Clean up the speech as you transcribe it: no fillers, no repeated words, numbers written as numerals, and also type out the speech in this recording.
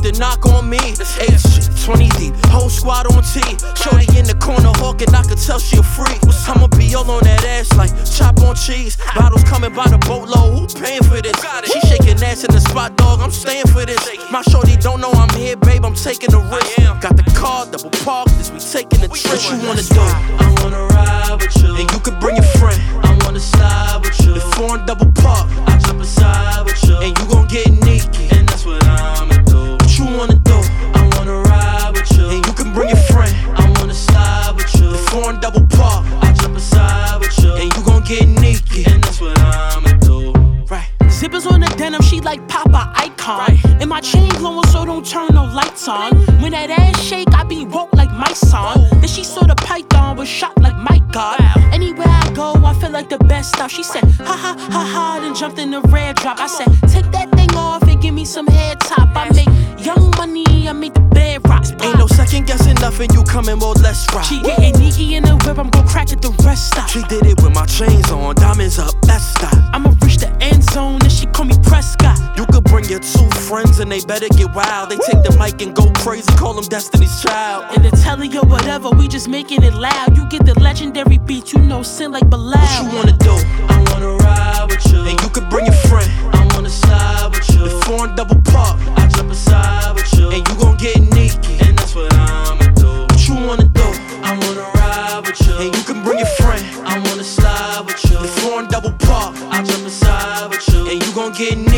to knock on me. 20 deep, whole squad on T. Shorty in the corner hawking, I could tell she a freak. I'ma be all on that ass like chop on cheese. Bottles coming by the boatload, who paying for this? She shaking ass in the spot, dog, I'm staying for this. My shorty don't know I'm here, babe, I'm taking the risk. Got the car, double parked, this we taking the trip. What you wanna do? I wanna ride with you, and you could bring your friend. I wanna slide with you, the foreign double park, I jump inside with you, and you gon' get naked, and that's what I'ma do. What you wanna do? I wanna ride with you, and you can bring your friend. I wanna slide with you, the foreign double park, I jump inside with you, and you gon' get naked, and that's what I'ma do. Right. Zippers on the denim, she like Papa icon. And my chain glowing, so don't turn no lights on. When that ass shake, I be woke like my son. Then she saw the python was shot like my God. Anywhere I go, I feel like the best stuff. She said, ha ha ha ha, then jumped in the red drop. I said, take that thing off and give me some head top. I make young money, I make the bed rock. Ain't no second guessing nothing, you coming more less right. She getting sneaky in the whip, I'm gon' crack it, the rest stop. She did it with my chains on, diamonds up, that's stop. I'ma reach the end zone, and she call me Prescott. You could bring your two friends and they better get wild. They take the mic and go crazy, call them Destiny's Child. In the telly or whatever, we just making it loud. You get the legendary beat, you know, sin like Bilal. What you wanna do? I wanna ride with you, and you could bring your friend. I wanna slide with you, the foreign double park, I jump inside with you, and you gon' get naked, and that's what I'ma do. What you wanna do? I wanna ride with you, and you can bring your friend. I wanna slide with you, the foreign double park, I jump inside with you, and you gon' get naked.